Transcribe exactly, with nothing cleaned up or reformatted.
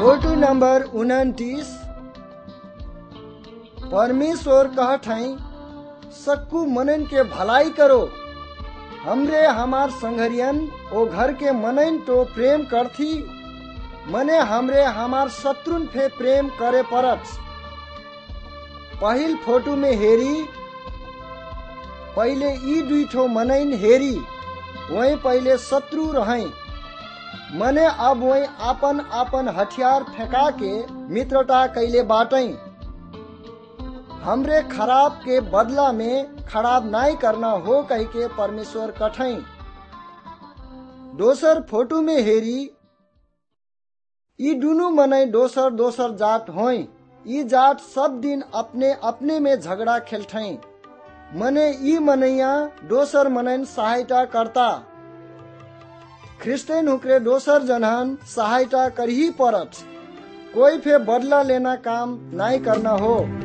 Photo number उनतीस। परमेश्वर कहत हैं सक्कू मनन के भलाई करो। हमरे हमार संघरियन ओ घर के मनन तो प्रेम करथी, मने हमरे हमार शत्रुन फे प्रेम करे परत। पहिल फोटो में हेरी पहले ई दुईठो मनैन हेरी वही पहले शत्रु रहें, मने अब वही आपन आपन हथियार फेंका के मित्रता कैले बाटें। हमरे खराब के बदला में खराब नहीं करना हो कह के परमेश्वर कठें। दोसर फोटो में हेरी ई दुनु मनै दोसर दोसर जात होई। ई जात सब दिन अपने अपने में झगड़ा खेलठें, मने ई मनैया दोसर मनैन सहायता करता। ख्रिस्टियन हुकरे दोसर जनहन सहायता करही परत, कोई फे बदला लेना काम नहीं करना हो।